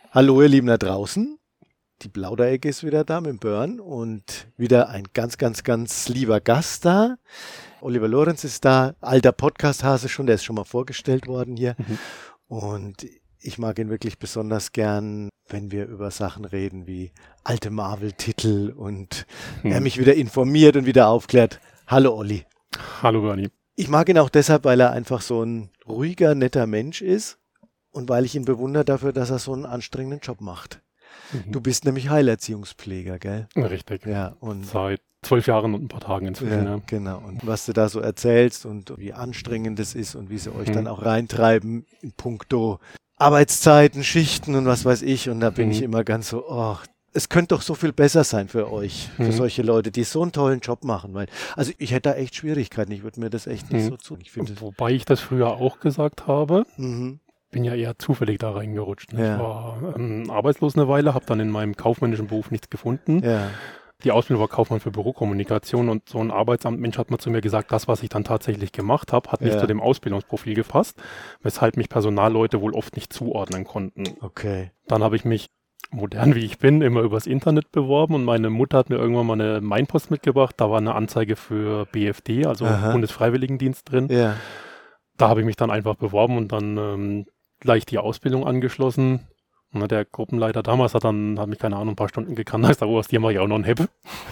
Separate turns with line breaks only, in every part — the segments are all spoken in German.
Hallo ihr Lieben da draußen, die Plauderecke ist wieder da mit Björn und wieder ein ganz, ganz, ganz lieber Gast da. Oliver Lorenz ist da, alter Podcast-Hase schon, der ist schon mal vorgestellt worden hier. Und ich mag ihn wirklich besonders gern, wenn wir über Sachen reden wie alte Marvel-Titel und er mich wieder informiert und wieder aufklärt. Hallo Olli.
Hallo Bernie.
Ich mag ihn auch deshalb, weil er einfach so ein ruhiger, netter Mensch ist. Und weil ich ihn bewundere dafür, dass er so einen anstrengenden Job macht. Du bist nämlich Heilerziehungspfleger, gell?
Richtig.
Ja, und
seit 12 Jahren und ein paar Tagen inzwischen.
ja, genau. Und was du da so erzählst und wie anstrengend es ist und wie sie euch dann auch reintreiben in puncto Arbeitszeiten, Schichten und was weiß ich. Und da bin ich immer ganz so, oh, es könnte doch so viel besser sein für euch, für solche Leute, die so einen tollen Job machen. Weil, also ich hätte da echt Schwierigkeiten. Ich würde mir das echt nicht so zu.
Wobei ich das früher auch gesagt habe. Bin ja eher zufällig da reingerutscht.
Ja.
Ich war arbeitslos eine Weile, habe dann in meinem kaufmännischen Beruf nichts gefunden.
Ja.
Die Ausbildung war Kaufmann für Bürokommunikation und so ein Arbeitsamtmensch hat mir zu mir gesagt, das, was ich dann tatsächlich gemacht habe, hat nicht zu dem Ausbildungsprofil gepasst, weshalb mich Personalleute wohl oft nicht zuordnen konnten.
Okay.
Dann habe ich mich, modern wie ich bin, immer übers Internet beworben und meine Mutter hat mir irgendwann mal eine Mainpost mitgebracht, da war eine Anzeige für BFD, also Bundesfreiwilligendienst drin.
Ja.
Da habe ich mich dann einfach beworben und dann gleich die Ausbildung angeschlossen. Und der Gruppenleiter damals hat mich, keine Ahnung, ein paar Stunden gekannt. Da aus dir mache ich auch noch einen Hepp.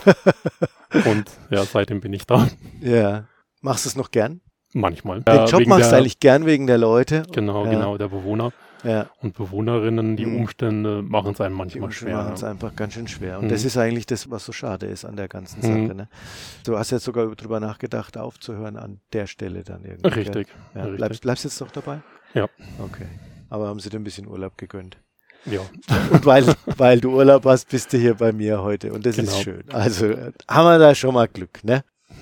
Und ja, seitdem bin ich da.
Ja. Machst du es noch gern?
Manchmal.
Den Job machst du eigentlich gern wegen der Leute?
Genau, der Bewohner.
Ja.
Und Bewohnerinnen, die Umstände machen es einem manchmal schwer.
Machen es einfach ganz schön schwer. Und das ist eigentlich das, was so schade ist an der ganzen Sache. Ne? Du hast jetzt sogar drüber nachgedacht, aufzuhören an der Stelle dann irgendwie.
Richtig.
Ja.
Richtig.
Bleibst du jetzt noch dabei?
Ja.
Okay. Aber haben sie dir ein bisschen Urlaub gegönnt?
Ja.
Und weil du Urlaub hast, bist du hier bei mir heute. Und das ist schön. Also haben wir da schon mal Glück, ne?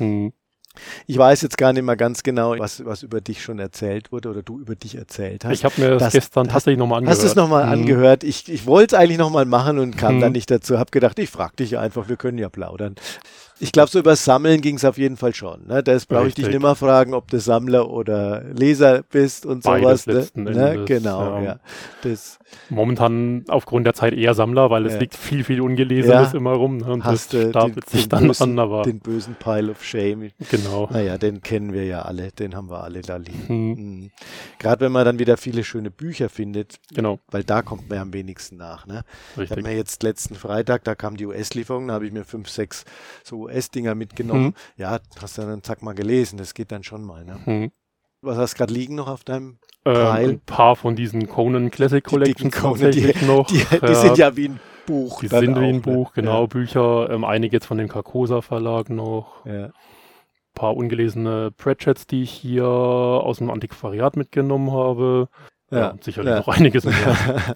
Ich weiß jetzt gar nicht mehr ganz genau, was über dich schon erzählt wurde oder du über dich erzählt hast.
Ich habe mir das gestern tatsächlich nochmal angehört.
Hast du es nochmal angehört? Ich wollte es eigentlich nochmal machen und kam dann nicht dazu. Habe gedacht, ich frage dich einfach, wir können ja plaudern. Ich glaube, so über Sammeln ging es auf jeden Fall schon. Ne? Das brauche ich dich nicht mehr fragen, ob du Sammler oder Leser bist und
beides
sowas.
Letzten Endes,
genau, ja. Das
momentan aufgrund der Zeit eher Sammler, weil es liegt viel, viel Ungelesenes immer rum. Ne? Und
hast
das stapelt sich dann an, aber
den bösen Pile of Shame.
Genau.
Naja, den kennen wir ja alle, den haben wir alle da liegen. Gerade wenn man dann wieder viele schöne Bücher findet, weil da kommt man ja am wenigsten nach. Ne? Ich habe mir jetzt letzten Freitag, da kam die US-Lieferung, da habe ich mir 5, 6 so US-Dinger mitgenommen. Ja, hast du dann zack mal gelesen, das geht dann schon mal. Ne? Was hast du gerade liegen noch auf deinem Pile?
Ein paar von diesen Conan Classic Collections tatsächlich noch.
Die sind ja wie ein Buch.
Die sind wie ein Buch, genau,
Ja.
Bücher. Einige jetzt von dem Carcosa Verlag noch.
Ja.
Paar ungelesene Pratchetts, die ich hier aus dem Antiquariat mitgenommen habe. Ja, und sicherlich noch einiges mehr.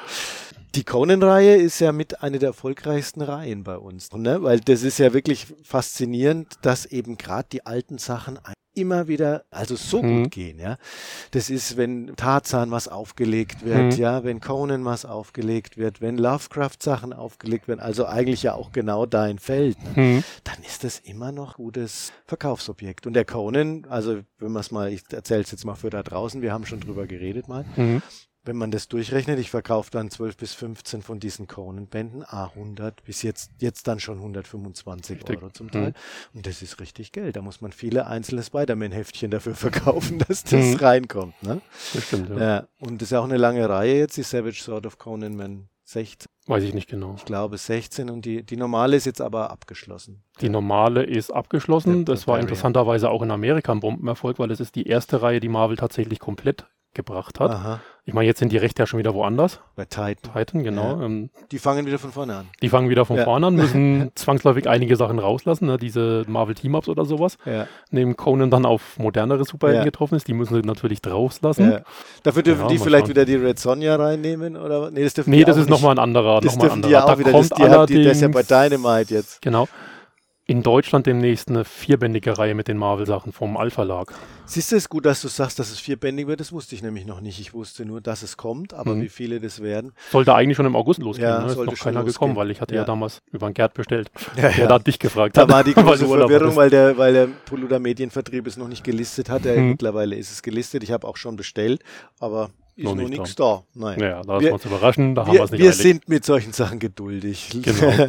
Die Conan-Reihe ist ja mit einer der erfolgreichsten Reihen bei uns, ne? Weil das ist ja wirklich faszinierend, dass eben gerade die alten Sachen immer wieder, also so gut gehen, ja. Das ist, wenn Tarzan was aufgelegt wird, ja, wenn Conan was aufgelegt wird, wenn Lovecraft-Sachen aufgelegt werden, also eigentlich ja auch genau dein Feld, ne? Dann ist das immer noch gutes Verkaufsobjekt. Und der Conan, also wenn man es mal, ich erzähle es jetzt mal für da draußen, wir haben schon drüber geredet mal, wenn man das durchrechnet, ich verkaufe dann 12 bis 15 von diesen Conan-Bänden, 100 bis jetzt dann schon 125 Euro zum Teil. Und das ist richtig Geld. Da muss man viele einzelne Spider-Man-Heftchen dafür verkaufen, dass das reinkommt. Ne?
Das stimmt,
ja. Und das ist ja auch eine lange Reihe jetzt, die Savage Sword of Conan Man 16.
Weiß ich nicht genau.
Ich glaube 16 und die normale ist jetzt aber abgeschlossen.
Die normale ist abgeschlossen. Das war interessanterweise auch in Amerika ein Bombenerfolg, weil es ist die erste Reihe, die Marvel tatsächlich komplett gebracht hat.
Aha.
Ich meine, jetzt sind die Rechte ja schon wieder woanders.
Bei Titan.
Titan, genau.
Ja. Die fangen wieder von vorne an.
Die fangen wieder von vorne an, müssen zwangsläufig einige Sachen rauslassen, ne? Diese Marvel Team-Ups oder sowas.
Ja.
Neben Conan dann auf modernere Superhelden getroffen ist, die müssen sie natürlich rauslassen.
Ja. Dafür dürfen die vielleicht wieder die Red Sonja reinnehmen? Oder? Nee, das,
das ist nochmal ein anderer.
Das dürfen die ja auch wieder. Das ist ja bei Dynamite jetzt.
Genau. In Deutschland demnächst eine 4-bändige Reihe mit den Marvel-Sachen vom Alpha-Verlag.
Siehst du, es gut, dass du sagst, dass es 4-bändig wird? Das wusste ich nämlich noch nicht. Ich wusste nur, dass es kommt, aber wie viele das werden.
Sollte eigentlich schon im August losgehen.
Ja,
ne? Ist noch keiner gekommen, weil ich hatte ja damals über einen Gerd bestellt, der da dich gefragt
hat.
Da
war die große Verwirrung, weil der Poluda Medienvertrieb es noch nicht gelistet hat. Mittlerweile ist es gelistet. Ich habe auch schon bestellt, aber ist noch nichts da. Nein.
Ja, da lassen wir uns überraschen, da haben wir es nicht
Wir
eilig.
sind mit solchen Sachen geduldig.
Genau.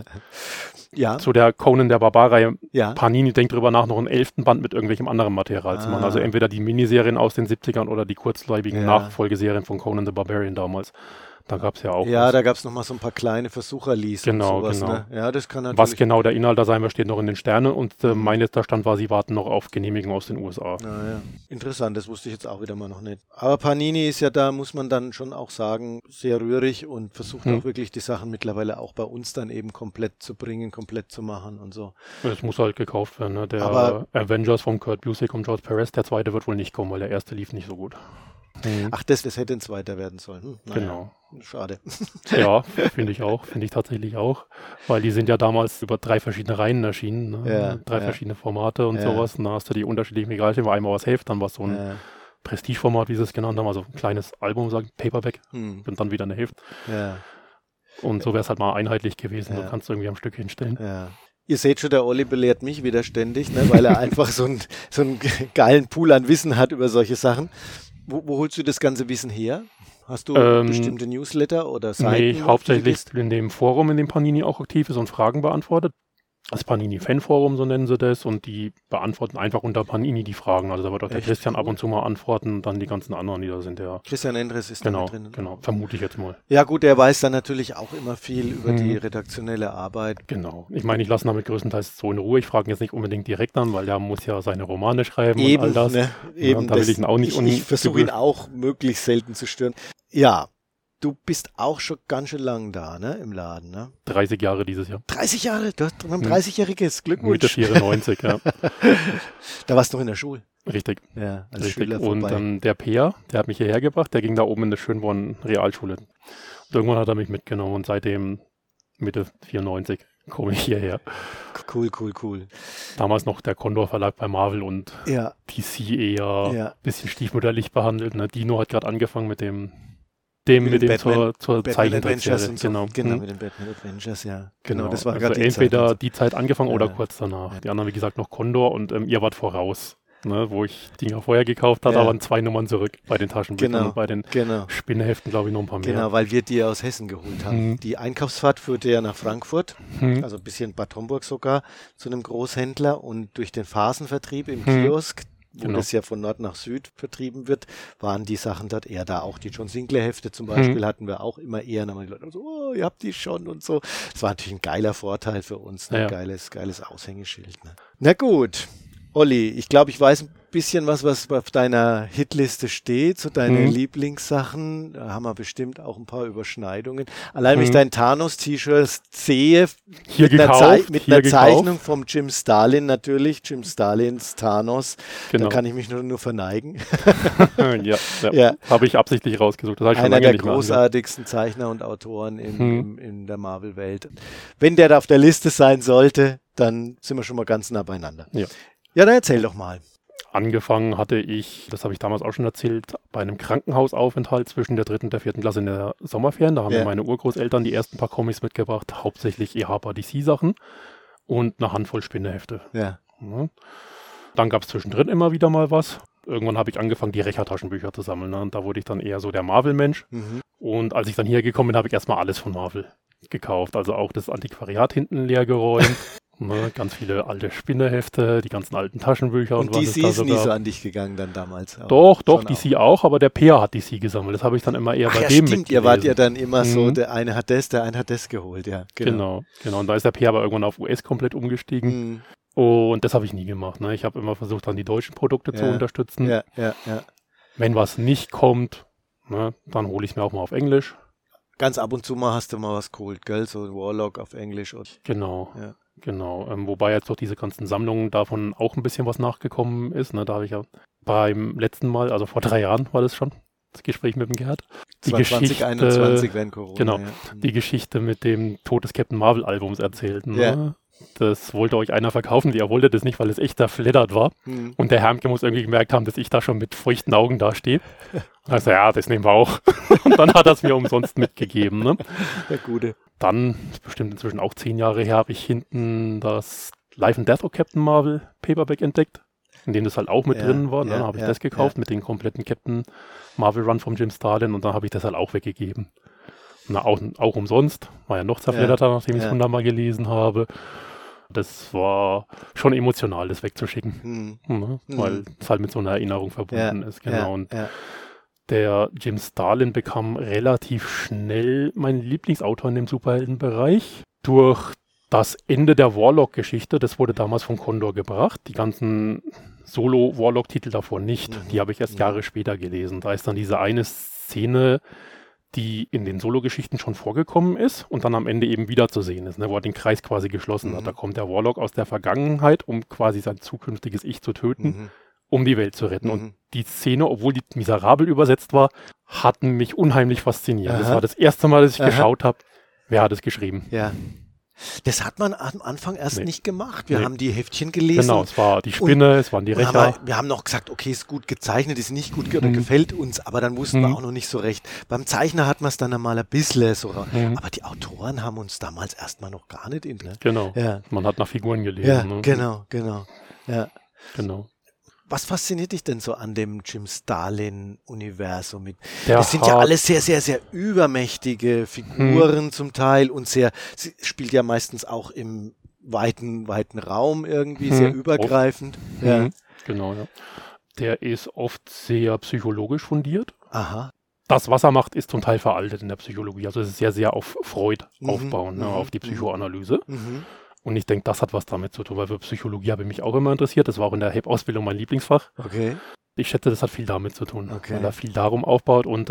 Ja.
Zu der Conan der Barbar-Reihe.
Ja.
Panini denkt drüber nach, noch einen 11. Band mit irgendwelchem anderen Material zu machen. Also entweder die Miniserien aus den 70ern oder die kurzlebigen Nachfolgeserien von Conan the Barbarian damals. Da gab es ja auch.
Ja, da gab es nochmal so ein paar kleine Versucherlies
Genau,
und sowas.
genau.
Ne? Ja, das kann natürlich.
Was genau der Inhalt da sein wird, steht noch in den Sternen und mein letzter Stand war, sie warten noch auf Genehmigung aus den USA.
Ja. Interessant, das wusste ich jetzt auch wieder mal noch nicht. Aber Panini ist ja da, muss man dann schon auch sagen, sehr rührig und versucht auch wirklich die Sachen mittlerweile auch bei uns dann eben komplett zu bringen, komplett zu machen und so.
Es muss halt gekauft werden. Ne? Der Avengers von Kurt Busiek und George Perez, der zweite wird wohl nicht kommen, weil der erste lief nicht so gut.
Ach, das hätte ein zweiter werden sollen.
Genau.
Schade.
Ja, finde ich tatsächlich auch, weil die sind ja damals über 3 verschiedene Reihen erschienen, ne? 3 verschiedene Formate und sowas, und da hast du die unterschiedlichen Regalchen, war einmal was Heft, dann war es so ein Prestigeformat, wie sie es genannt haben, also ein kleines Album, Paperback, und dann wieder eine Heft. Ja. Und so wäre es halt mal einheitlich gewesen, du kannst irgendwie am Stück hinstellen.
Ja. Ihr seht schon, der Olli belehrt mich wieder ständig, ne, weil er einfach so einen geilen Pool an Wissen hat über solche Sachen. Wo holst du das ganze Wissen her? Hast du bestimmte Newsletter oder Seiten?
Nee, hauptsächlich in dem Forum, in dem Panini auch aktiv ist und Fragen beantwortet. Das Panini-Fan-Forum, so nennen sie das, und die beantworten einfach unter Panini die Fragen. Also da wird auch der Christian ab und zu mal antworten und dann die ganzen anderen, die da sind.
Christian Endres ist da drin.
Genau, vermute ich jetzt mal.
Ja gut, der weiß dann natürlich auch immer viel über die redaktionelle Arbeit.
Genau. Ich meine, ich lasse ihn damit größtenteils so in Ruhe. Ich frage ihn jetzt nicht unbedingt direkt an, weil der muss ja seine Romane schreiben
eben,
und all das.
Ne? Eben,
da will ich ihn auch nicht
Ich versuche ihn auch möglichst selten zu stören. Ja. Du bist auch schon ganz schön lang da, ne, im Laden, ne?
30 Jahre dieses Jahr.
30 Jahre? Du hast ein 30-jähriges Glückwunsch.
Mitte 94, ja.
Da warst du noch in der Schule.
Richtig.
Ja, als
Richtig.
Schüler vorbei.
Und der Peer, der hat mich hierher gebracht, der ging da oben in der Schönborn Realschule. Und irgendwann hat er mich mitgenommen und seitdem Mitte 94 komme ich hierher.
Cool.
Damals noch der Condor Verlag bei Marvel und DC eher ein bisschen stiefmütterlich behandelt. Ne? Dino hat gerade angefangen mit dem zur Zeichentrickserie.
Genau, mit den Batman Adventures, ja. Genau, das war
also
gerade
entweder die Zeit angefangen oder kurz danach. Ja. Die anderen, wie gesagt, noch Condor und ihr wart voraus. Ne, wo ich Dinger vorher gekauft hatte, aber 2 Nummern zurück bei den Taschenbüchern und bei den Spinneheften, glaube ich, noch ein paar mehr.
Genau, weil wir die aus Hessen geholt haben. Die Einkaufsfahrt führte ja nach Frankfurt, also ein bisschen Bad Homburg sogar, zu einem Großhändler, und durch den Phasenvertrieb im Kiosk, wo das ja von Nord nach Süd vertrieben wird, waren die Sachen dort eher da. Auch die John Sinclair Hefte zum Beispiel hatten wir auch immer eher. Dann haben die Leute so, oh, ihr habt die schon und so. Das war natürlich ein geiler Vorteil für uns, ne? Geiles Aushängeschild. Ne? Na gut, Olli, ich glaube, ich weiß ein bisschen was auf deiner Hitliste steht, so deine Lieblingssachen. Da haben wir bestimmt auch ein paar Überschneidungen. Allein wenn ich dein Thanos-T-Shirt sehe, mit einer Zeichnung vom Jim Starlin natürlich, Jim Starlins Thanos, da kann ich mich nur verneigen.
ja. Habe ich absichtlich rausgesucht. Das
einer der großartigsten Zeichner und Autoren in der Marvel-Welt. Wenn der da auf der Liste sein sollte, dann sind wir schon mal ganz nah beieinander. Ja, dann erzähl doch mal.
Angefangen hatte ich, das habe ich damals auch schon erzählt, bei einem Krankenhausaufenthalt zwischen der 3. und der 4. Klasse in der Sommerferien. Da haben mir meine Urgroßeltern die ersten paar Comics mitgebracht, hauptsächlich EHPA-DC-Sachen und eine Handvoll Spinnehefte. Ja. Dann gab es zwischendrin immer wieder mal was. Irgendwann habe ich angefangen, die Recher-Taschenbücher zu sammeln. Ne? Und da wurde ich dann eher so der Marvel-Mensch. Und als ich dann hier gekommen bin, habe ich erstmal alles von Marvel gekauft. Also auch das Antiquariat hinten leer geräumt. Ne, ganz viele alte Spinnehefte, die ganzen alten Taschenbücher und was es da so gab.
Und DC ist nie so an dich gegangen dann damals?
Doch, DC auch, aber der Peer hat DC gesammelt. Das habe ich dann immer eher bei dem mitgelesen.
Ihr wart ja dann immer so, der eine hat das geholt, ja.
Genau. Und da ist der Peer aber irgendwann auf US komplett umgestiegen. Und das habe ich nie gemacht. Ne? Ich habe immer versucht, dann die deutschen Produkte zu unterstützen. Ja. Wenn was nicht kommt, ne, dann hole ich es mir auch mal auf Englisch.
Ganz ab und zu mal hast du mal was geholt, gell? So ein Warlock auf Englisch.
Genau. Wobei jetzt doch diese ganzen Sammlungen davon auch ein bisschen was nachgekommen ist. Ne? Da habe ich ja beim letzten Mal, also vor 3 Jahren war das schon, das Gespräch mit dem Gerhard.
2021, wenn Corona.
Genau, die Geschichte mit dem Tod des Captain Marvel Albums erzählt. Ne? Ja. Das wollte euch einer verkaufen, er wollte das nicht, weil es echt zerfleddert war. Und der Hermke muss irgendwie gemerkt haben, dass ich da schon mit feuchten Augen dastehe. Also ja, das nehmen wir auch. Und dann hat er es mir umsonst mitgegeben. Ne?
Der Gute.
Dann, bestimmt inzwischen auch 10 Jahre her, habe ich hinten das Life and Death of Captain Marvel Paperback entdeckt. in dem das halt auch mit drin war. Dann habe ich das gekauft mit den kompletten Captain Marvel Run vom Jim Starlin und dann habe ich das halt auch weggegeben. Na, auch umsonst, war ja noch zerfledderter, nachdem ich es 100-mal gelesen habe. Das war schon emotional, das wegzuschicken, weil es halt mit so einer Erinnerung verbunden ist. Genau. Und der Jim Starlin bekam relativ schnell meinen Lieblingsautor in dem Superheldenbereich durch das Ende der Warlock-Geschichte. Das wurde damals von Condor gebracht. Die ganzen Solo-Warlock-Titel davor nicht. Die habe ich erst Jahre später gelesen. Da ist dann diese eine Szene, die in den Solo-Geschichten schon vorgekommen ist und dann am Ende eben wieder zu sehen ist, wo er den Kreis quasi geschlossen hat. Da kommt der Warlock aus der Vergangenheit, um quasi sein zukünftiges Ich zu töten, um die Welt zu retten. Und die Szene, obwohl die miserabel übersetzt war, hat mich unheimlich fasziniert. Das war das erste Mal, dass ich geschaut habe, wer hat es geschrieben.
Ja. Das hat man am Anfang erst nicht gemacht. Wir haben die Heftchen gelesen.
Genau, es war die Spinne, es waren die Rächer.
Wir haben noch gesagt, okay, ist gut gezeichnet, ist nicht gut oder gefällt uns, aber dann wussten wir auch noch nicht so recht. Beim Zeichner hat man es dann einmal ein bisschen so. Aber die Autoren haben uns damals erstmal noch gar nicht interessiert.
Genau, man hat nach Figuren gelesen.
Ja, genau. Ja.
Genau.
Was fasziniert dich denn so an dem Jim Starlin-Universum? Das sind ja alles sehr, sehr, sehr übermächtige Figuren zum Teil und sie spielt ja meistens auch im weiten Raum irgendwie, sehr übergreifend.
Genau, ja. Der ist oft sehr psychologisch fundiert.
Aha.
Das, was er macht, ist zum Teil veraltet in der Psychologie. Also es ist sehr, sehr auf Freud aufbauen, auf die Psychoanalyse. Und ich denke, das hat was damit zu tun, weil für Psychologie habe ich mich auch immer interessiert. Das war auch in der Ausbildung mein Lieblingsfach.
Okay.
Ich schätze, das hat viel damit zu tun, weil er viel darum aufbaut und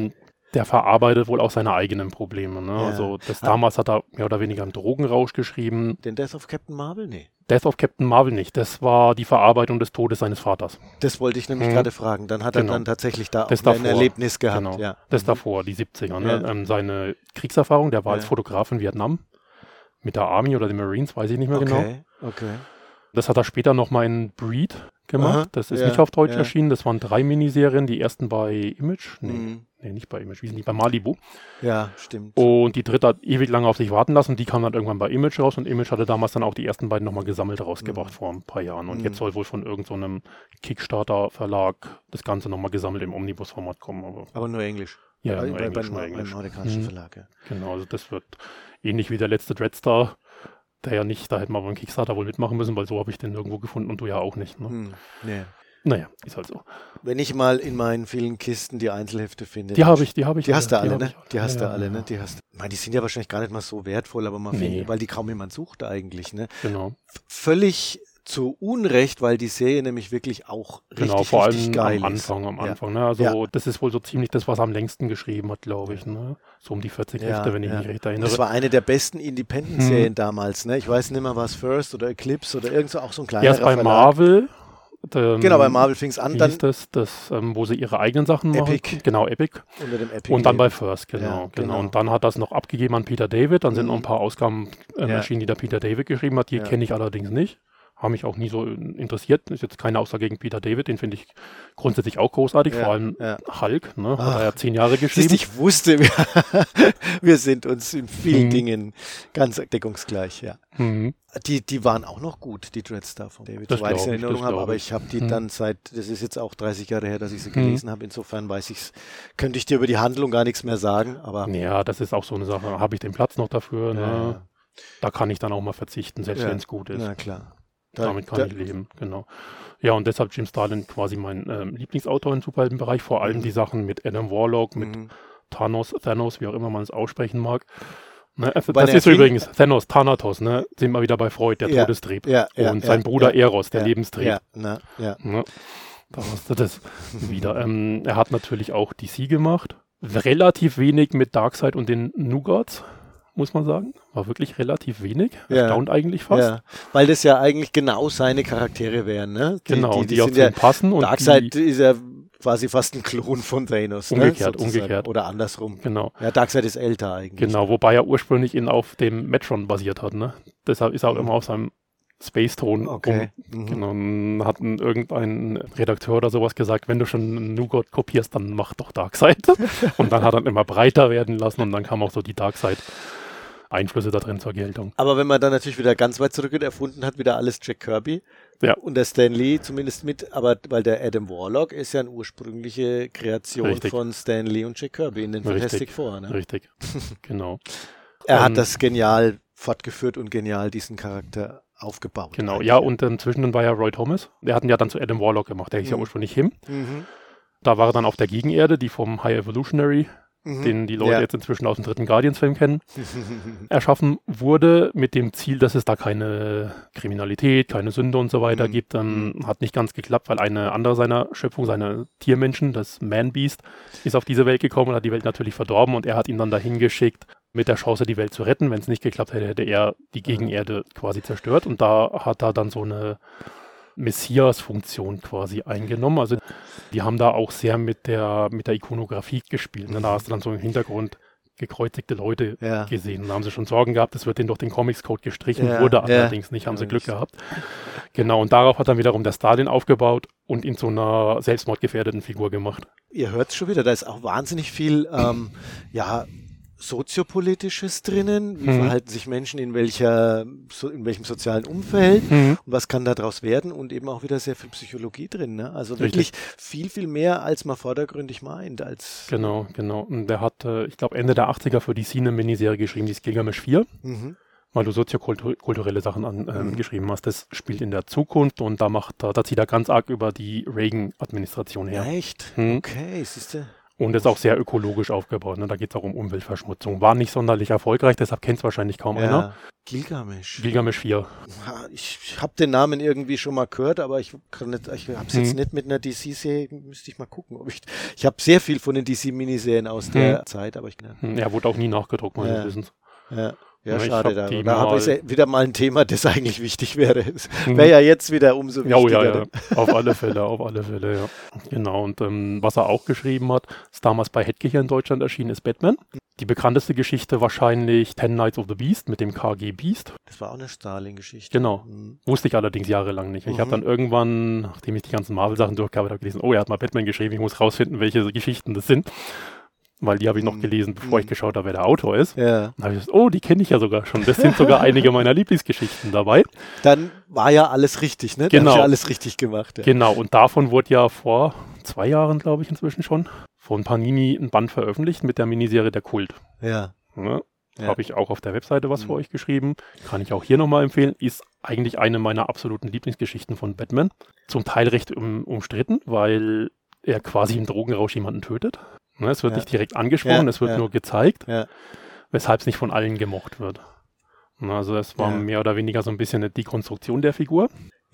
der verarbeitet wohl auch seine eigenen Probleme. Ne? Also damals hat er mehr oder weniger einen Drogenrausch geschrieben.
Den Death of Captain Marvel? Nee.
Death of Captain Marvel nicht. Das war die Verarbeitung des Todes seines Vaters.
Das wollte ich nämlich gerade fragen. Dann hat er dann tatsächlich da auch ein Erlebnis gehabt.
Genau. Ja. Das davor, die 70er. Ne? Seine Kriegserfahrung, der war als Fotograf in Vietnam. Mit der Army oder den Marines, weiß ich nicht mehr genau.
Okay.
Das hat er später nochmal in Breed gemacht. Das ist nicht auf Deutsch erschienen. Das waren 3 Miniserien. Die ersten bei Image. Nee, nicht bei Image. Wie sind die? Bei Malibu.
Ja, stimmt.
Und die dritte hat ewig lange auf sich warten lassen. Die kam dann irgendwann bei Image raus. Und Image hatte damals dann auch die ersten beiden nochmal gesammelt rausgebracht vor ein paar Jahren. Und jetzt soll wohl von irgendeinem Kickstarter-Verlag das Ganze nochmal gesammelt im Omnibus-Format kommen.
Aber nur Englisch.
Ja, nur Englisch.
Beim amerikanischen Verlag,
Genau, also das wird ähnlich wie der letzte Dreadstar, der ja nicht, da hätten wir beim Kickstarter wohl mitmachen müssen, weil so habe ich den nirgendwo gefunden und du ja auch nicht. Ne?
Nee.
Naja, ist halt so.
Wenn ich mal in meinen vielen Kisten die Einzelhefte finde.
Die habe ich.
Die hast du alle, ne? Die hast du alle, ne? Die sind ja wahrscheinlich gar nicht mal so wertvoll, aber man findet, weil die kaum jemand sucht eigentlich, ne?
Genau.
Völlig zu Unrecht, weil die Serie nämlich wirklich auch richtig,
vor allem
richtig geil
ist. Am Anfang. Ne? Also das ist wohl so ziemlich das, was er am längsten geschrieben hat, glaube ich. Ne? So um die 40 Hefte, wenn ich mich recht erinnere.
Das war eine der besten Independent-Serien damals. Ne? Ich weiß nicht mehr, was First oder Eclipse oder irgend so, auch so ein kleinerer
Erst bei
Verlag.
Marvel.
Genau, bei Marvel fing es an.
Dann das wo sie ihre eigenen Sachen
Epic.
machen. Genau, Epic.
Unter dem Epic.
Und dann bei First, genau. Und dann hat das noch abgegeben an Peter David. Dann sind noch ein paar Ausgaben erschienen, die der Peter David geschrieben hat. Die kenne ich allerdings nicht. Haben mich auch nie so interessiert. Ist jetzt keine Aussage gegen Peter David, den finde ich grundsätzlich auch großartig, vor allem Hulk, ne? Hat er ja 10 Jahre geschrieben.
Ich wusste, wir sind uns in vielen Dingen ganz deckungsgleich, Die waren auch noch gut, die Dreadstar von David, soweit ich es in Erinnerung habe, aber ich habe die dann das ist jetzt auch 30 Jahre her, dass ich sie gelesen habe, insofern könnte ich dir über die Handlung gar nichts mehr sagen, aber...
Ja, das ist auch so eine Sache, habe ich den Platz noch dafür, ne? Da kann ich dann auch mal verzichten, selbst wenn es gut ist.
Na klar.
Damit kann ich leben, genau. Ja, und deshalb Jim Starlin quasi mein Lieblingsautor im Superheldenbereich, vor allem die Sachen mit Adam Warlock, mit Thanos, wie auch immer man es aussprechen mag. Ne, das ist übrigens Thanatos, ne? Sind wir wieder bei Freud, der Todestrieb. Und sein Bruder Eros, der Lebenstrieb. Ne? Da hast du das wieder. Er hat natürlich auch DC gemacht. Relativ wenig mit Darkseid und den Nougats, muss man sagen. War wirklich relativ wenig. Erstaunt eigentlich fast. Ja.
Weil das ja eigentlich genau seine Charaktere wären, ne?
Die auch zu ihm passen.
Darkseid ist ja quasi fast ein Klon von Thanos.
Umgekehrt.
Oder andersrum.
Genau.
Ja, Darkseid ist älter eigentlich.
Genau, wobei er ursprünglich auf dem Metron basiert hat, ne? Deshalb ist er auch immer auf seinem Space-Ton. Genau, hat irgendein Redakteur oder sowas gesagt, wenn du schon einen Nougat kopierst, dann mach doch Darkseid. Und dann hat er immer breiter werden lassen und dann kam auch so die Darkseid Einflüsse da drin zur Geltung.
Aber wenn man dann natürlich wieder ganz weit zurückgeht, erfunden hat wieder alles Jack Kirby.
Ja.
Und der Stan Lee zumindest mit, aber weil der Adam Warlock ist ja eine ursprüngliche Kreation von Stan Lee und Jack Kirby in den Fantastic Four. Ne?
Richtig, genau.
Er hat das genial fortgeführt und genial diesen Charakter aufgebaut.
Genau, ja, und zwischendrin war ja Roy Thomas. Der hat ihn ja dann zu Adam Warlock gemacht, der hieß ja ursprünglich Him. Da war er dann auf der Gegenerde, die vom High Evolutionary, den die Leute jetzt inzwischen aus dem dritten Guardians-Film kennen, erschaffen wurde mit dem Ziel, dass es da keine Kriminalität, keine Sünde und so weiter gibt. Dann hat nicht ganz geklappt, weil eine andere seiner Schöpfung, seine Tiermenschen, das Man-Beast, ist auf diese Welt gekommen und hat die Welt natürlich verdorben und er hat ihn dann dahin geschickt, mit der Chance, die Welt zu retten. Wenn es nicht geklappt hätte, hätte er die Gegenerde quasi zerstört und da hat er dann so eine Messias-Funktion quasi eingenommen. Also die haben da auch sehr mit der Ikonografie gespielt. Da hast du dann so im Hintergrund gekreuzigte Leute gesehen. Und da haben sie schon Sorgen gehabt, es wird denen durch den Comics-Code gestrichen, wurde allerdings nicht, haben sie Glück gehabt. Genau, und darauf hat dann wiederum der Stalin aufgebaut und ihn zu einer selbstmordgefährdeten Figur gemacht.
Ihr hört es schon wieder, da ist auch wahnsinnig viel, Soziopolitisches drinnen, wie verhalten sich Menschen in welchem sozialen Umfeld und was kann daraus werden und eben auch wieder sehr viel Psychologie drin. Ne? Also wirklich viel, viel mehr, als man vordergründig meint.
Genau. Und der hat, ich glaube, Ende der 80er für DC eine Miniserie geschrieben, die ist Gilgamesh 4, weil du soziokulturelle Sachen geschrieben hast. Das spielt in der Zukunft und da zieht er ganz arg über die Reagan-Administration her.
Echt? Okay, siehst du.
Und ist auch sehr ökologisch aufgebaut. Ne? Da geht es auch um Umweltverschmutzung. War nicht sonderlich erfolgreich, deshalb kennt es wahrscheinlich kaum einer.
Gilgamesh
4.
Ich habe den Namen irgendwie schon mal gehört, aber ich habe es jetzt nicht mit einer DC-Serie, müsste ich mal gucken. Ich habe sehr viel von den DC-Miniserien aus der Zeit, aber
wurde auch nie nachgedruckt, meines Wissens.
Ja, schade. Da habe ich wieder mal ein Thema, das eigentlich wichtig wäre. Wäre ja jetzt wieder umso wichtiger.
Ja. Auf alle Fälle, ja. Genau, und was er auch geschrieben hat, ist damals bei Hedge hier in Deutschland erschienen, ist Batman. Die bekannteste Geschichte wahrscheinlich 10 Nights of the Beast mit dem KG Beast.
Das war auch eine Stalin-Geschichte.
Genau. Wusste ich allerdings jahrelang nicht. Ich habe dann irgendwann, nachdem ich die ganzen Marvel-Sachen durchgearbeitet habe, gelesen, er hat mal Batman geschrieben, ich muss rausfinden, welche Geschichten das sind. Weil die habe ich noch gelesen, bevor ich geschaut habe, wer der Autor ist. Ja. Dann habe ich gesagt, die kenne ich ja sogar schon. Das sind sogar einige meiner Lieblingsgeschichten dabei.
Dann war ja alles richtig, ne?
Genau.
Da habe ich ja alles richtig gemacht. Ja.
Genau, und davon wurde ja vor 2 Jahren, glaube ich, inzwischen schon, von Panini ein Band veröffentlicht mit der Miniserie Der Kult.
Ja.
Habe ich auch auf der Webseite was für euch geschrieben. Kann ich auch hier nochmal empfehlen. Ist eigentlich eine meiner absoluten Lieblingsgeschichten von Batman. Zum Teil recht umstritten, weil er quasi im Drogenrausch jemanden tötet. Es wird nicht direkt angesprochen, es wird nur gezeigt, weshalb es nicht von allen gemocht wird. Also es war mehr oder weniger so ein bisschen eine Dekonstruktion der Figur.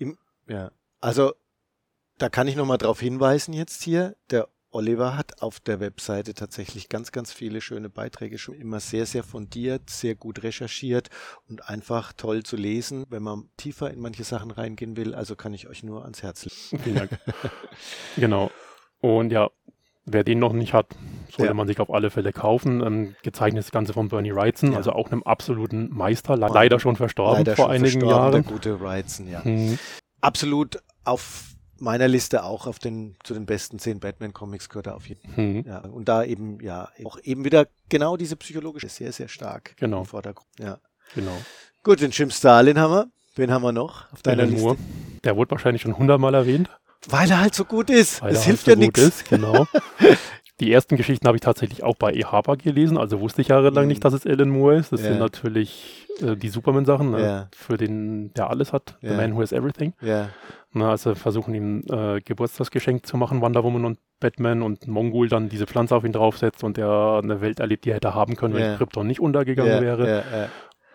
Also da kann ich nochmal drauf hinweisen jetzt hier, der Oliver hat auf der Webseite tatsächlich ganz, ganz viele schöne Beiträge, schon immer sehr, sehr fundiert, sehr gut recherchiert und einfach toll zu lesen, wenn man tiefer in manche Sachen reingehen will. Also kann ich euch nur ans Herz legen.
Vielen Dank. Genau. Und wer den noch nicht hat, sollte man sich auf alle Fälle kaufen. Gezeichnet das Ganze von Bernie Wrightson, also auch einem absoluten Meister, leider schon verstorben vor einigen Jahren.
Der gute Wrightson, Absolut auf meiner Liste auch zu den besten 10 Batman-Comics gehört er auf jeden Fall. Und da eben, auch eben wieder genau diese psychologische, sehr, sehr stark im Vordergrund. Ja.
Genau.
Gut, den Jim Starlin haben wir. Wen haben wir noch auf deiner Liste?
Der wurde wahrscheinlich schon 100-mal erwähnt.
Weil er halt so gut ist. Es hilft ja nichts.
Genau. Die ersten Geschichten habe ich tatsächlich auch bei E. Harper gelesen, also wusste ich jahrelang nicht, dass es Alan Moore ist. Das sind natürlich die Superman-Sachen, für den der alles hat, The Man Who Has Everything. Also versuchen ihm Geburtstagsgeschenk zu machen, Wonder Woman und Batman, und Mongul dann diese Pflanze auf ihn draufsetzt und er eine Welt erlebt, die er hätte haben können, wenn Krypton nicht untergegangen wäre.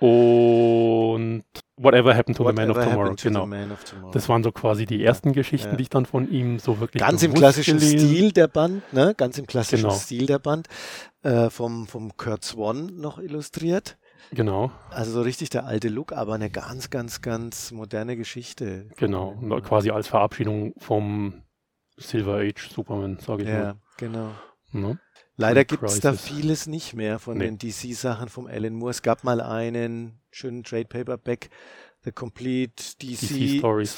Und Whatever Happened to the Man of Tomorrow. Genau. Das waren so quasi die ersten Geschichten, die ich dann von ihm so wirklich
ganz im klassischen Stil der Band, ne? Ganz im klassischen Stil der Band, vom Kurt Swan noch illustriert.
Genau.
Also so richtig der alte Look, aber eine ganz, ganz, ganz moderne Geschichte.
Genau. Quasi als Verabschiedung vom Silver Age Superman, sage ich mal.
Ja, genau.
Ne?
Leider gibt es da vieles nicht mehr von den DC-Sachen vom Alan Moore. Es gab mal einen schönen Trade Paperback, The Complete
DC Stories,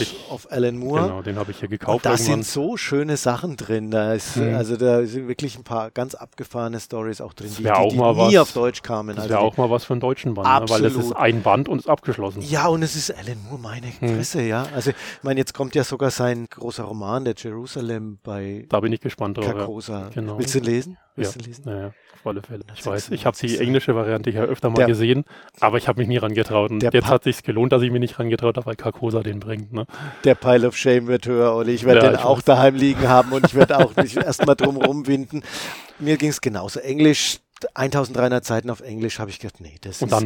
of Alan Moore.
Genau, den habe ich hier gekauft.
Und da sind so schöne Sachen drin. Also da sind wirklich ein paar ganz abgefahrene Stories auch drin, die nie auf Deutsch kamen.
Das wäre auch mal was für einen deutschen Band, ne? Weil es ist ein Band und ist abgeschlossen.
Ja, und es ist Alan Moore, meine Fresse, ja. Also, ich meine, jetzt kommt ja sogar sein großer Roman, der Jerusalem bei
Da bin ich gespannt drauf.
Carcosa.
Ja. Genau.
Willst du ihn lesen?
Ja, auf alle Fälle. Ich weiß, ich habe die englische Variante ja öfter mal gesehen, aber ich habe mich nie rangetraut. Und jetzt hat es sich gelohnt, dass ich mich nicht rangetraut habe, weil Carcosa den bringt. Ne?
Der Pile of Shame wird höher, Olli. Ich werde den auch daheim liegen haben und ich werde auch mich erstmal drum rumwinden. Mir ging es genauso. Englisch, 1300 Seiten auf Englisch, habe ich gedacht, nee,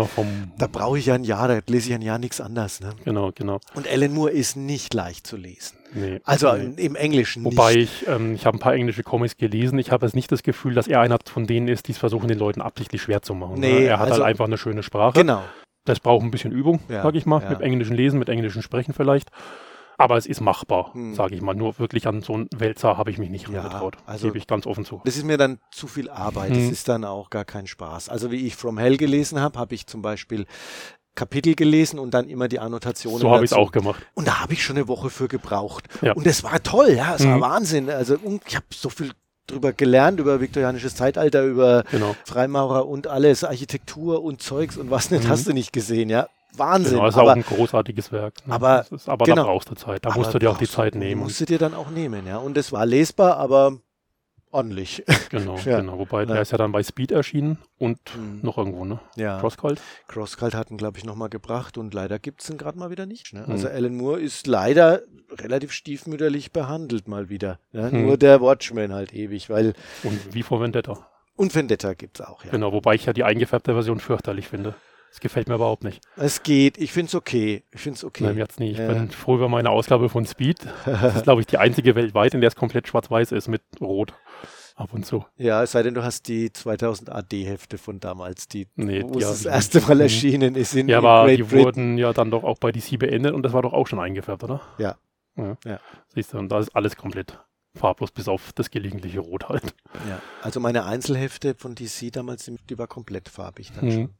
da brauche ich ja ein Jahr, da lese ich ein Jahr nichts anderes. Ne?
Genau.
Und Alan Moore ist nicht leicht zu lesen.
Nee,
im Englischen nicht.
Wobei ich habe ein paar englische Comics gelesen. Ich habe jetzt nicht das Gefühl, dass er einer von denen ist, die es versuchen, den Leuten absichtlich schwer zu machen.
Nee,
ne? Er hat halt einfach eine schöne Sprache.
Genau.
Das braucht ein bisschen Übung, sage ich mal, mit englischen Lesen, mit englischen Sprechen vielleicht. Aber es ist machbar, sage ich mal. Nur wirklich an so einen Wälzer habe ich mich nicht rangetraut. Also gebe ich ganz offen zu.
Das ist mir dann zu viel Arbeit. Das ist dann auch gar kein Spaß. Also wie ich From Hell gelesen habe ich zum Beispiel Kapitel gelesen und dann immer die Annotationen.
So habe ich es auch gemacht.
Und da habe ich schon eine Woche für gebraucht.
Ja.
Und es war toll, ja, es war Wahnsinn. Also ich habe so viel drüber gelernt, über viktorianisches Zeitalter, über Freimaurer und alles, Architektur und Zeugs und was nicht, hast du nicht gesehen, ja. Wahnsinn.
Genau, das ist auch ein großartiges Werk. Ne?
Aber
da brauchst du Zeit. Da musst du dir auch die Zeit nehmen.
Musst du dir dann auch nehmen, ja. Und es war lesbar, aber ordentlich.
Genau. Wobei der ist ja dann bei Speed erschienen und noch irgendwo, ne?
Ja.
Crosscult?
Crosscult hatten, glaube ich, nochmal gebracht und leider gibt es ihn gerade mal wieder nicht. Ne? Also Alan Moore ist leider relativ stiefmütterlich behandelt mal wieder. Ne? Nur der Watchmen halt ewig, weil...
Und wie vor Vendetta.
Und Vendetta gibt es auch, ja.
Genau, wobei ich ja die eingefärbte Version fürchterlich finde. Das gefällt mir überhaupt nicht.
Es geht, ich finde es okay.
Nein, jetzt nicht. Ich bin froh über meine Ausgabe von Speed. Das ist, glaube ich, die einzige weltweit, in der es komplett schwarz-weiß ist mit Rot. Ab und zu.
Ja, es sei denn, du hast die 2000 AD-Hefte von damals, wo es das
die
erste Mal erschienen ist in
aber
Great
die
Britain.
Wurden ja dann doch auch bei DC beendet und das war doch auch schon eingefärbt, oder?
Ja.
Siehst du, und da ist alles komplett farblos, bis auf das gelegentliche Rot halt.
Ja, also meine Einzelhefte von DC damals, die war komplett farbig dann schon.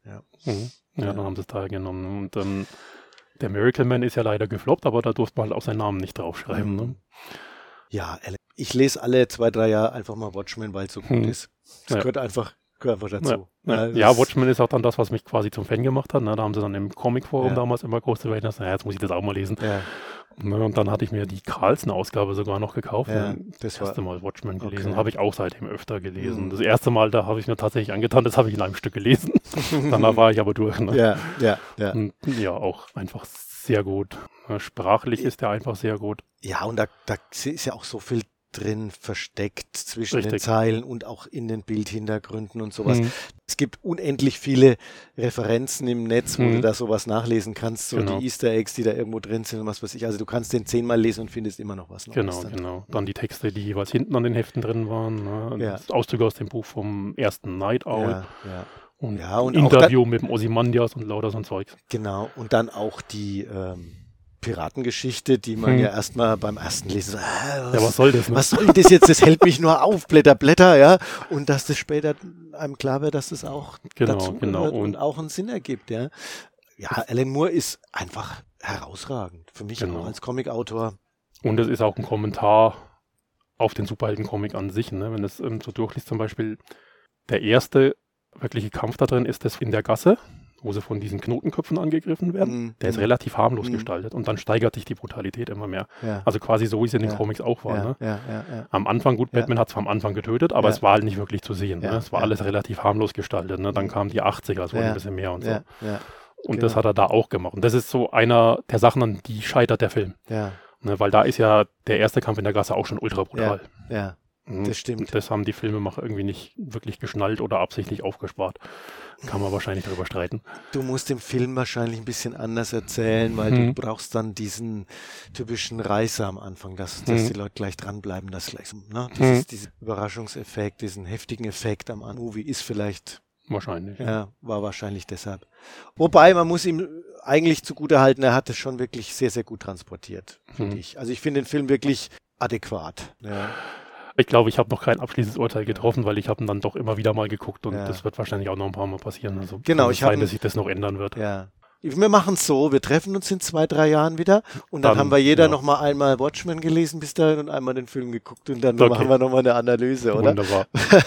Ja, dann haben sie es daher genommen. Und der Miracle Man ist ja leider gefloppt, aber da durfte man halt auch seinen Namen nicht draufschreiben. Ne?
Ja, ich lese alle 2-3 Jahre einfach mal Watchmen, weil es so gut ist. Das gehört einfach dazu.
Ja, Watchmen ist auch dann das, was mich quasi zum Fan gemacht hat. Ne? Da haben sie dann im Comic-Forum damals immer groß zu reden, jetzt muss ich das auch mal lesen. Ja. Und dann hatte ich mir die Carlsen-Ausgabe sogar noch gekauft.
Ja,
das erste Mal Watchmen gelesen. Habe ich auch seitdem öfter gelesen. Das erste Mal, da habe ich mir tatsächlich angetan, das habe ich in einem Stück gelesen. Danach war ich aber durch. Ne?
Ja.
Und auch einfach sehr gut. Sprachlich ist der einfach sehr gut.
Ja, und da ist ja auch so viel drin versteckt zwischen den Zeilen und auch in den Bildhintergründen und sowas. Es gibt unendlich viele Referenzen im Netz, wo du da sowas nachlesen kannst, so die Easter Eggs, die da irgendwo drin sind und was weiß ich. Also du kannst den 10-mal lesen und findest immer noch was Neues.
Genau. Dann die Texte, die jeweils hinten an den Heften drin waren. Ne? Auszüge aus dem Buch vom ersten Night Owl. Und ein Interview mit dem Ozymandias und lauter so ein Zeug.
Genau. Und dann auch die Piratengeschichte, die man ja erstmal beim ersten Lesen
was soll das? Ne?
Was soll das jetzt? Das hält mich nur auf, Blätter, ja. Und dass das später einem klar wird, dass das auch dazu gehört und auch einen Sinn ergibt, ja. Ja, Alan Moore ist einfach herausragend. Für mich auch als Comicautor.
Und es ist auch ein Kommentar auf den Superhelden-Comic an sich, ne? Wenn es so durchliest, zum Beispiel der erste wirkliche Kampf da drin ist das in der Gasse, wo sie von diesen Knotenköpfen angegriffen werden. Der ist relativ harmlos gestaltet und dann steigert sich die Brutalität immer mehr. Ja. Also quasi so, wie es in den Comics auch war. Ne? Am Anfang, Batman hat zwar am Anfang getötet, aber es war halt nicht wirklich zu sehen. Ne? Es war alles relativ harmlos gestaltet. Ne? Dann kamen die 80er, es wurde ein bisschen mehr und so. Und das hat er da auch gemacht. Und das ist so einer der Sachen, an die scheitert der Film. Ne? Weil da ist ja der erste Kampf in der Gasse auch schon ultra brutal.
Ja. Das stimmt.
Das haben die Filmemacher irgendwie nicht wirklich geschnallt oder absichtlich aufgespart. Kann man wahrscheinlich darüber streiten.
Du musst den Film wahrscheinlich ein bisschen anders erzählen, weil du brauchst dann diesen typischen Reißer am Anfang, dass die Leute gleich dranbleiben, dass gleich so, ne? Diesen Überraschungseffekt, diesen heftigen Effekt am Movie ist vielleicht
wahrscheinlich.
Ja, war wahrscheinlich deshalb. Wobei, man muss ihm eigentlich zugutehalten, er hat es schon wirklich sehr, sehr gut transportiert, finde ich. Also ich finde den Film wirklich adäquat. Ja.
Ich glaube, ich habe noch kein abschließendes Urteil getroffen, weil ich habe ihn dann doch immer wieder mal geguckt und das wird wahrscheinlich auch noch ein paar Mal passieren. Also
genau,
kann es sein, dass sich das noch ändern wird.
Ja, Wir machen es so, wir treffen uns in 2-3 Jahren wieder und dann haben wir jeder nochmal einmal Watchmen gelesen bis dahin und einmal den Film geguckt und dann machen wir nochmal eine Analyse, oder?
Wunderbar.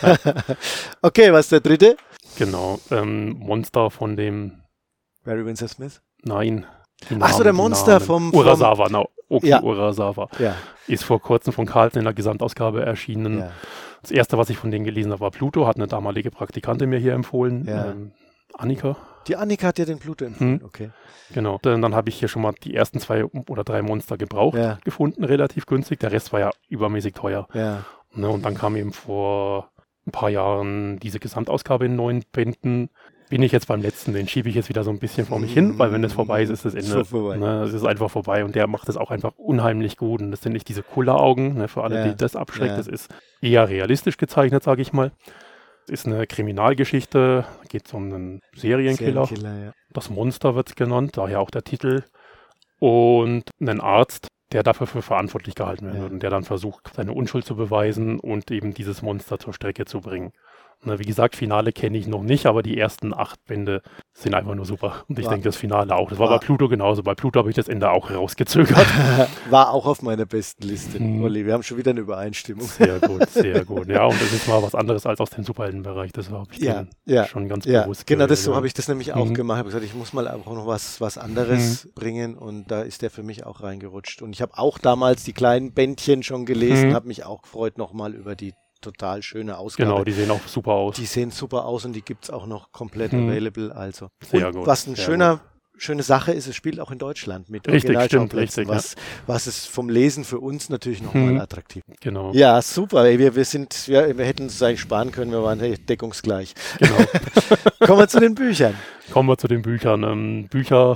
Okay, was ist der dritte?
Genau, Monster von dem...
Barry Windsor Smith?
Nein.
Achso, der Monster vom...
Urasawa, Oki
Ja.
Urasawa.
Ja.
Ist vor kurzem von Carlton in der Gesamtausgabe erschienen.
Ja.
Das erste, was ich von denen gelesen habe, war Pluto, hat eine damalige Praktikantin mir hier empfohlen,
Ja.
Annika.
Die Annika hat ja den Pluto empfohlen, okay.
Genau, dann habe ich hier schon mal die ersten 2 oder 3 Monster gebraucht gefunden, relativ günstig. Der Rest war ja übermäßig teuer.
Ja.
Ne, und dann kam eben vor ein paar Jahren diese Gesamtausgabe in 9 Bänden. Bin ich jetzt beim letzten, den schiebe ich jetzt wieder so ein bisschen vor mich hin, weil wenn es vorbei ist, ist das Ende.
So vorbei.
Ne, es ist einfach vorbei und der macht es auch einfach unheimlich gut. Und das sind nicht diese Kulleraugen, ne, für alle, die das abschreckt.
Ja.
Das ist eher realistisch gezeichnet, sage ich mal. Ist eine Kriminalgeschichte, geht um einen Serienkiller.
Ja.
Das Monster wird genannt, daher auch der Titel. Und einen Arzt, der dafür für verantwortlich gehalten werden wird und der dann versucht, seine Unschuld zu beweisen und eben dieses Monster zur Strecke zu bringen. Na, wie gesagt, Finale kenne ich noch nicht, aber die ersten 8 Bände sind einfach nur super. Und ich denke, das Finale auch. Das war bei Pluto genauso. Bei Pluto habe ich das Ende auch rausgezögert.
War auch auf meiner besten Liste, Olli. Wir haben schon wieder eine Übereinstimmung.
Sehr gut, sehr gut. Ja, und das ist mal was anderes als aus dem Superheldenbereich. Das habe ich schon ganz bewusst.
Genau, so habe ich das nämlich auch gemacht. Ich habe gesagt, ich muss mal auch noch was anderes bringen und da ist der für mich auch reingerutscht. Und ich habe auch damals die kleinen Bändchen schon gelesen, habe mich auch gefreut nochmal über die total schöne Ausgabe.
Genau, die sehen auch super aus.
Die sehen super aus und die gibt es auch noch komplett available. Also.
Sehr
und
gut.
Was eine schöne Sache ist, es spielt auch in Deutschland mit
Originalschauplätzen,
was es vom Lesen für uns natürlich nochmal attraktiv macht.
Genau.
Ja, super. Ey, wir hätten es eigentlich sparen können, wir waren deckungsgleich.
Genau.
Kommen wir zu den Büchern.
Kommen wir zu den Büchern.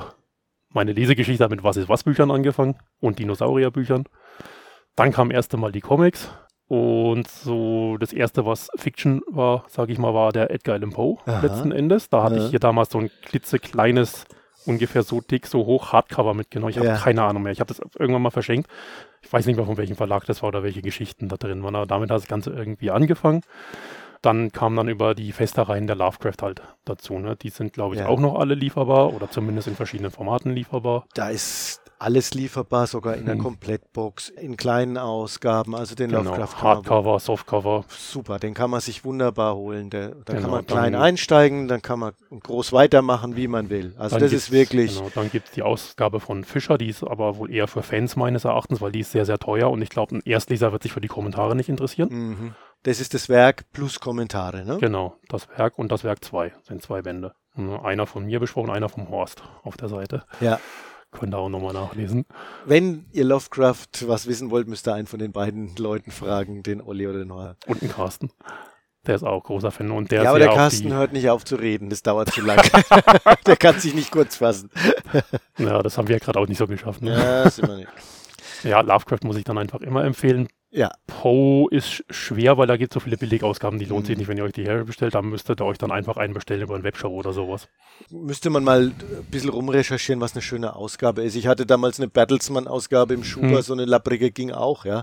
Meine Lesegeschichte hat mit Was-ist-was-Büchern angefangen und Dinosaurierbüchern. Dann kamen erst einmal die Comics. Und so das erste, was Fiction war, sage ich mal, war der Edgar Allan Poe letzten Endes. Da hatte ich hier damals so ein klitzekleines, ungefähr so dick, so hoch Hardcover mitgenommen. Ich habe keine Ahnung mehr. Ich habe das irgendwann mal verschenkt. Ich weiß nicht mehr, von welchem Verlag das war oder welche Geschichten da drin waren. Aber damit hat das Ganze irgendwie angefangen. Dann kam dann über die Festereien der Lovecraft halt dazu. Ne? Die sind, glaube ich, auch noch alle lieferbar oder zumindest in verschiedenen Formaten lieferbar.
Da ist alles lieferbar, sogar in der Komplettbox, in kleinen Ausgaben, also den Lovecraft
Hardcover, Softcover.
Super, den kann man sich wunderbar holen. Da kann man klein einsteigen, dann kann man groß weitermachen, wie man will. Also das ist wirklich...
Genau, dann gibt es die Ausgabe von Fischer, die ist aber wohl eher für Fans meines Erachtens, weil die ist sehr, sehr teuer und ich glaube, ein Erstleser wird sich für die Kommentare nicht interessieren.
Das ist das Werk plus Kommentare, ne?
Genau, das Werk und das Werk 2 sind 2 Bände. Einer von mir besprochen, einer vom Horst auf der Seite.
Ja.
Könnt ihr auch nochmal nachlesen.
Wenn ihr Lovecraft was wissen wollt, müsst ihr einen von den beiden Leuten fragen, den Olli oder den Horst.
Und den Carsten. Der ist auch großer Fan. Und der
aber der Carsten hört nicht auf zu reden, das dauert zu lang. Der kann sich nicht kurz fassen.
Ja, das haben wir gerade auch nicht so geschafft. Ne?
Ja, das immer nicht.
Ja, Lovecraft muss ich dann einfach immer empfehlen.
Ja.
Poe ist schwer, weil da gibt es so viele Billigausgaben, die lohnt sich nicht, wenn ihr euch die herbestellt. Da müsstet ihr euch dann einfach einen bestellen über einen Webshop oder sowas.
Müsste man mal ein bisschen rumrecherchieren, was eine schöne Ausgabe ist. Ich hatte damals eine Bertelsmann-Ausgabe im Schuber, so eine lapprige ging auch, ja.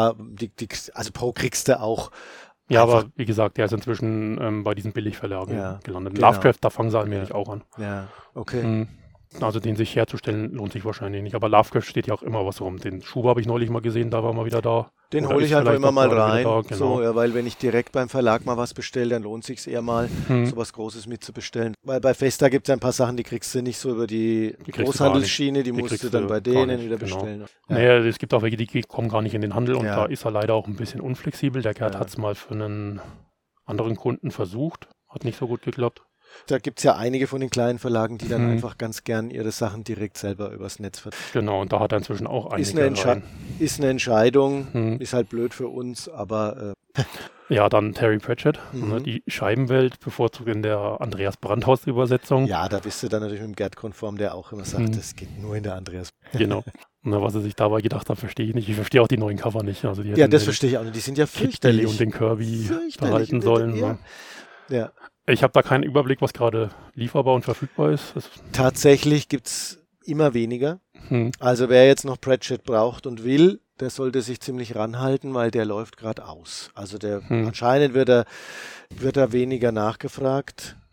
Also Poe kriegst du auch.
Ja, aber wie gesagt, der ist inzwischen bei diesen Billigverlagen gelandet.
Genau.
Lovecraft, da fangen sie allmählich auch an.
Ja, okay.
Also den sich herzustellen, lohnt sich wahrscheinlich nicht. Aber Lovecraft steht ja auch immer was rum. Den Schuber habe ich neulich mal gesehen, da war mal wieder da.
Den hole ich einfach immer mal rein.
Da, genau.
So, ja, weil wenn ich direkt beim Verlag mal was bestelle, dann lohnt sich eher mal, so was Großes mitzubestellen. Weil bei Festa gibt es ein paar Sachen, die kriegst du nicht so über die Großhandelsschiene, die musst du dann bei denen wieder bestellen.
Ja. Naja, es gibt auch welche, die kommen gar nicht in den Handel und da ist er leider auch ein bisschen unflexibel. Der Gerd hat es mal für einen anderen Kunden versucht, hat nicht so gut geklappt.
Da gibt es ja einige von den kleinen Verlagen, die dann einfach ganz gern ihre Sachen direkt selber übers Netz vertreiben.
Genau, und da hat er inzwischen auch einige
Ist eine Entscheidung, ist halt blöd für uns, aber...
Ja, dann Terry Pratchett, ne, die Scheibenwelt, bevorzugt in der Andreas Brandhaus-Übersetzung.
Ja, da bist du dann natürlich mit dem Gerd konform, der auch immer sagt, das geht nur in der Andreas.
Genau. Und was er sich dabei gedacht hat, verstehe ich nicht. Ich verstehe auch die neuen Cover nicht. Also die
das verstehe ich auch nicht. Die sind ja fürchterlich.
Und den Kirby behalten sollen.
Ja. Ja.
Ich habe da keinen Überblick, was gerade lieferbar und verfügbar ist.
Tatsächlich gibt es immer weniger. Also wer jetzt noch Pratchett braucht und will, der sollte sich ziemlich ranhalten, weil der läuft gerade aus. Also anscheinend wird er weniger nachgefragt.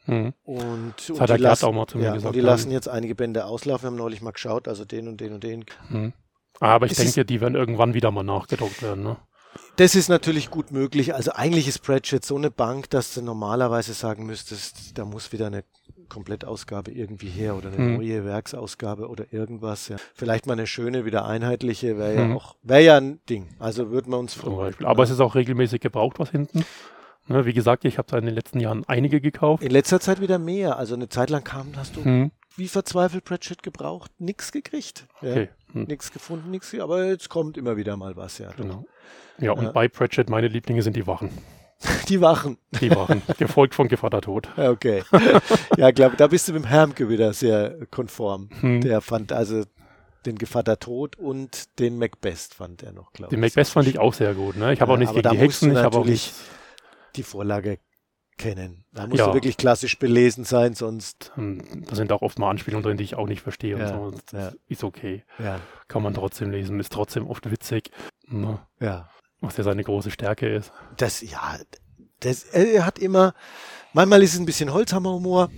Und
das hat der Gerd auch mal zu mir gesagt.
Und die lassen jetzt einige Bände auslaufen. Wir haben neulich mal geschaut, also den und den und den.
Aber ich denke, die werden irgendwann wieder mal nachgedruckt werden, ne?
Das ist natürlich gut möglich. Also eigentlich ist Pratchett so eine Bank, dass du normalerweise sagen müsstest, da muss wieder eine Komplettausgabe irgendwie her oder eine neue Werksausgabe oder irgendwas. Ja. Vielleicht mal eine schöne, wieder einheitliche, wäre ja ein Ding. Also würden wir uns freuen.
Aber es ist auch regelmäßig gebraucht, was hinten. Ne, wie gesagt, ich habe in den letzten Jahren einige gekauft.
In letzter Zeit wieder mehr. Also eine Zeit lang hast du wie verzweifelt Pratchett gebraucht, nichts gekriegt. Ja.
Okay.
Nichts gefunden, nichts. Aber jetzt kommt immer wieder mal was, ja.
Genau. Ja, und bei Pratchett, meine Lieblinge sind die Wachen.
Die Wachen.
Die Wachen, gefolgt von Gevatter Tod.
Okay. Ja, glaube, da bist du mit dem Hermke wieder sehr konform. Der fand also den Gevatter Tod und den Macbeth fand er noch, glaube ich.
Den Macbeth fand ich auch sehr gut. Ne? Ich habe auch nicht gegen die Hexen, ich habe auch nicht
die Vorlage kennen. Da musst du wirklich klassisch belesen sein, sonst...
Da sind auch oft mal Anspielungen drin, die ich auch nicht verstehe. Und so. Ist okay. Ja. Kann man trotzdem lesen, ist trotzdem oft witzig. Ne? Ja. Was ja seine große Stärke ist.
Er hat immer, manchmal ist es ein bisschen Holzhammerhumor,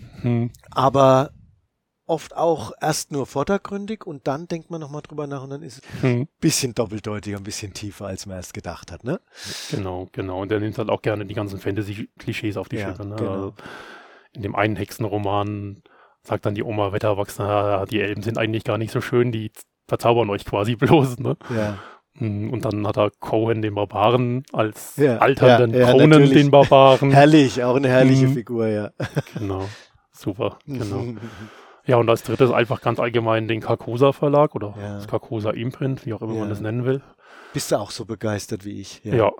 aber oft auch erst nur vordergründig und dann denkt man nochmal drüber nach und dann ist es ein bisschen doppeldeutiger, ein bisschen tiefer, als man erst gedacht hat, ne?
Genau. Und der nimmt halt auch gerne die ganzen Fantasy-Klischees auf die Schulter, ne? Genau. Also in dem einen Hexenroman sagt dann die Oma Wetterwachsner, die Elben sind eigentlich gar nicht so schön, die verzaubern euch quasi bloß, ne? Ja. Und dann hat er Cohen den Barbaren als alternden Conan natürlich. Den Barbaren.
Herrlich, auch eine herrliche Figur, ja.
Genau, super, genau. Ja, und als drittes einfach ganz allgemein den Carcosa Verlag oder das Carcosa Imprint, wie auch immer man das nennen will.
Bist du auch so begeistert wie ich?
Ja.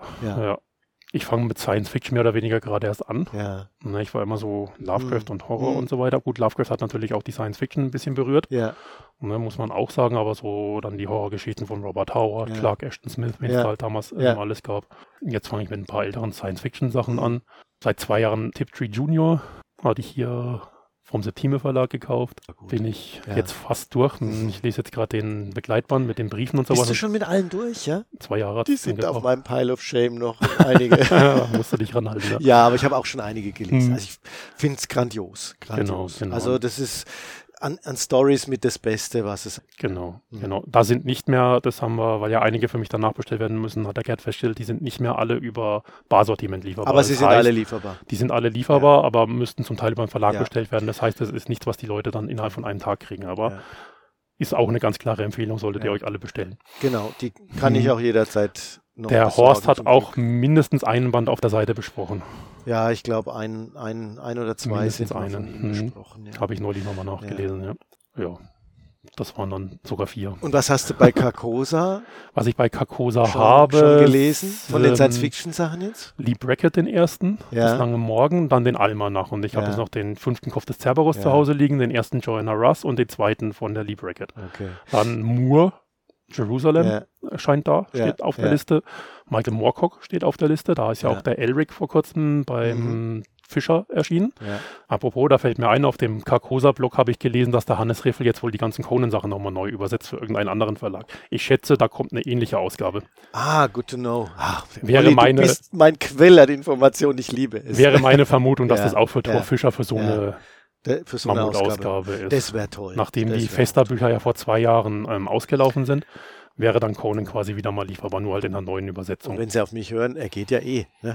Ich fange mit Science Fiction mehr oder weniger gerade erst an. Ja. Ich war immer so Lovecraft und Horror und so weiter. Gut, Lovecraft hat natürlich auch die Science Fiction ein bisschen berührt. Ja. Muss man auch sagen, aber so dann die Horrorgeschichten von Robert Howard, Clark Ashton Smith, wenn es halt damals alles gab. Jetzt fange ich mit ein paar älteren Science Fiction Sachen an. Seit 2 Jahren Tiptree Junior hatte ich hier vom Septime Verlag gekauft. Bin ich jetzt fast durch. Ich lese jetzt gerade den Begleitband mit den Briefen und so
was. Bist du schon mit allen durch, ja?
2 Jahre.
Die sind auf meinem Pile of Shame noch einige.
Musst du dich ranhalten.
Ja, aber ich habe auch schon einige gelesen. Also ich finde es grandios.
Genau.
Also das ist an Stories mit das Beste, was es...
Genau. Da sind nicht mehr, das haben wir, weil ja einige für mich danach bestellt werden müssen, hat der Gerd festgestellt, die sind nicht mehr alle über Barsortiment lieferbar.
Aber sie sind alle lieferbar.
Die sind alle lieferbar, aber müssten zum Teil über den Verlag bestellt werden. Das heißt, das ist nichts, was die Leute dann innerhalb von einem Tag kriegen, aber ist auch eine ganz klare Empfehlung, solltet ihr euch alle bestellen.
Genau, die kann ich auch jederzeit noch
Der Horst hat auch mindestens einen Band auf der Seite besprochen.
Ja, ich glaube, ein oder zwei
mindestens
sind
einen besprochen. Ja. Habe ich neulich nochmal nachgelesen, ja. Das waren dann sogar 4.
Und was hast du bei Carcosa?
Was ich bei Carcosa habe.
Schon gelesen? Von den Science-Fiction-Sachen jetzt?
Lee Brackett den ersten, das lange Morgen, dann den Almanach. Und ich habe jetzt noch den 5. Kopf des Cerberus zu Hause liegen, den ersten Joanna Russ und den 2. von der Lee Brackett. Okay. Dann Moore, Jerusalem erscheint da, steht auf der Liste. Michael Moorcock steht auf der Liste. Da ist ja auch der Elric vor kurzem beim Fischer erschienen. Ja. Apropos, da fällt mir ein, auf dem Carcosa-Blog habe ich gelesen, dass der Hannes Riffel jetzt wohl die ganzen Conan-Sachen nochmal neu übersetzt für irgendeinen anderen Verlag. Ich schätze, da kommt eine ähnliche Ausgabe.
Good to know.
Wäre
Olli, du bist mein Quell an Informationen, ich liebe es.
Wäre meine Vermutung, dass das auch für Thor Fischer für so eine
Mammutausgabe
ist.
Das wäre toll.
Nachdem die Festa-Bücher ja vor 2 Jahren ausgelaufen sind, wäre dann Conan quasi wieder mal lieferbar, nur halt in einer neuen Übersetzung.
Und wenn Sie auf mich hören, er geht ja eh. Ne?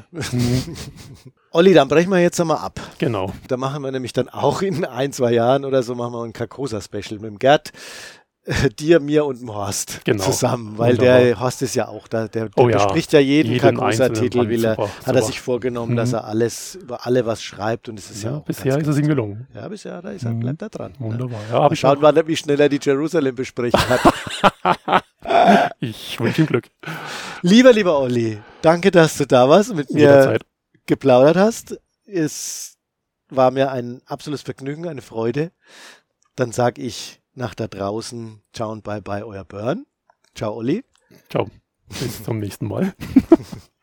Olli, dann brechen wir jetzt einmal ab.
Genau.
Da machen wir nämlich dann auch in 1-2 Jahren oder so machen wir ein Carcosa-Special mit dem Gerd, dir, mir und dem Horst zusammen, weil der Horst ist ja auch da, der bespricht ja jeden Carcosa-Titel, hat er sich vorgenommen, dass er über alle was schreibt und es ist ja auch
bisher ist es ihm gelungen.
Ja, bisher bleibt er dran.
Wunderbar.
Ja, mal schauen, wie schnell er die Jerusalem-Besprechung hat.
Ich wünsche ihm Glück.
Lieber Olli, danke, dass du da warst und mit mir geplaudert hast. Es war mir ein absolutes Vergnügen, eine Freude. Dann sage ich nach da draußen, ciao und bye bye, euer Björn. Ciao, Olli.
Ciao. Bis zum nächsten Mal.